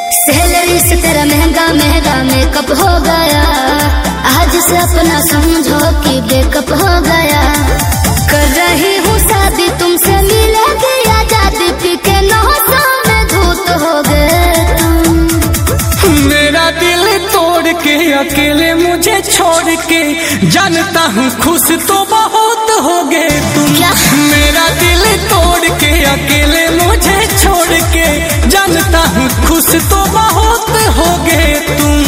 Salary से तेरा महंगा महंगा मेकअप हो गया। आज से अपना समझो कि बेकअप हो गया। कर रही हूँ शादी तुमसे मिलेगी आजादी, पी के नौसों में धूत हो गए तुम। मेरा दिल तोड़ के अकेले मुझे छोड़ के, जानता हूँ खुश तो बहुत हो गए तुम। क्या? मेरा दिल तोड़ के अकेले मुझे छोड़ के, जानता हूँ खुश तो बहुत हो गए तुम।